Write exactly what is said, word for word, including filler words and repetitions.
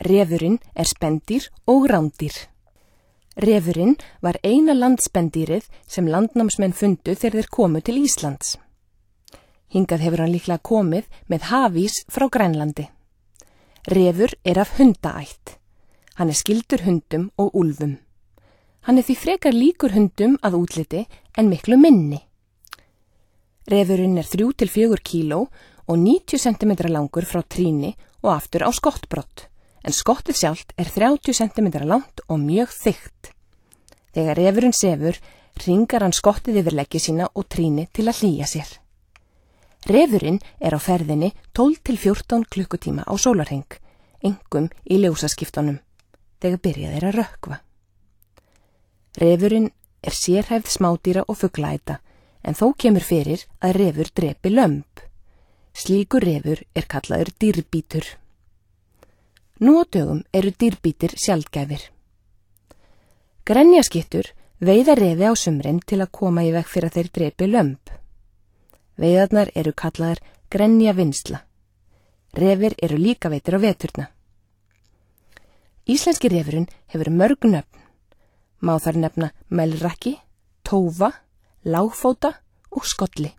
Refurinn er spendýr og rándýr. Refurinn var eina landspendýrið sem landnámsmenn fundu þegar þeir komu til Íslands. Hingað hefur hann líklega komið með hafís frá Grænlandi. Refur er af hundaætt. Hann er skyldur hundum og úlfum. Hann er því frekar líkur hundum að útliti en miklu minni. Refurinn er þrjú til fjögur kíló og níutíu sentimetra langur frá tríni og aftur á skottbrott, en skottið sjálft er þrjátíu sentimetra langt og mjög þykkt. Þegar refurinn sefur, hringar hann skottið yfir leggi sína og tríni til að hlýja sér. Refurinn er á ferðinni tólf til fjórtán klukkutíma á sólarhring, einkum í ljósaskiptunum, þegar byrja þeir að rökkva. Refurinn er sérhæfð smádýra og fuglaæta, en þó kemur fyrir að refur drepi lömb. Slíkur refur er kallaður dýrbítur. Nú á dögum eru dýrbítir sjaldgæfir. Grenjaskittur veiða refi á sumrin til að koma í veg fyrir að þeir drepi lömb. Veiðarnar eru kallaðar grenjavinnsla. Refir eru líka veitir á veturna. Íslenski refurinn hefur mörg nöfn. Má þar nefna melrakki, tófa, lágfóta og skolli.